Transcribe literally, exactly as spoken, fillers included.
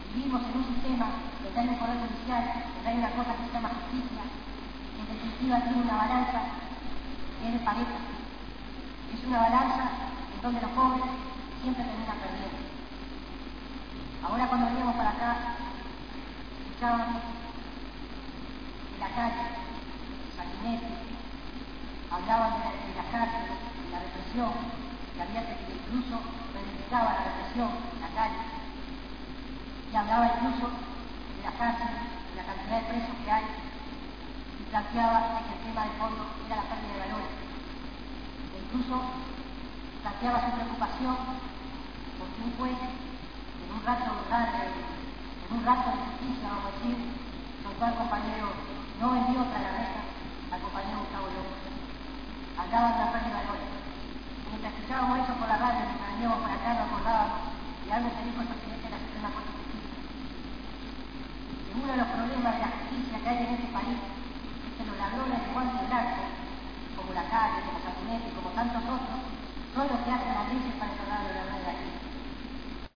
Vivimos en un sistema donde hay un poder judicial, donde hay una cosa que se llama justicia, que en definitiva tiene una balanza que es de pareja. Es una balanza en donde los pobres siempre terminan perdiendo. Ahora cuando veníamos para acá, escuchábamos en la calle, Sanguinetti, hablaban de la, de la cárcel, de la represión, que había que incluso reivindicaba la represión en la calle, y hablaba incluso de la cárcel, de la cantidad de presos que hay, y planteaba que el tema de fondo era la pérdida de valores. E incluso planteaba su preocupación porque un juez, en un rato de, en un rato de justicia, vamos a decir, soltó al compañero, no vendió tras la reja al compañero Gustavo López. Hablaba de la pérdida de valores. Mientras escuchábamos eso por la radio, mientras veníamos para acá, nos acordábamos de algo que dijo el presidente de la Suprema Corte de Justicia. Que uno de los problemas de la justicia que hay en este país es que los ladrones de guantes blancos, como la calle, como Sanguinetti, como tantos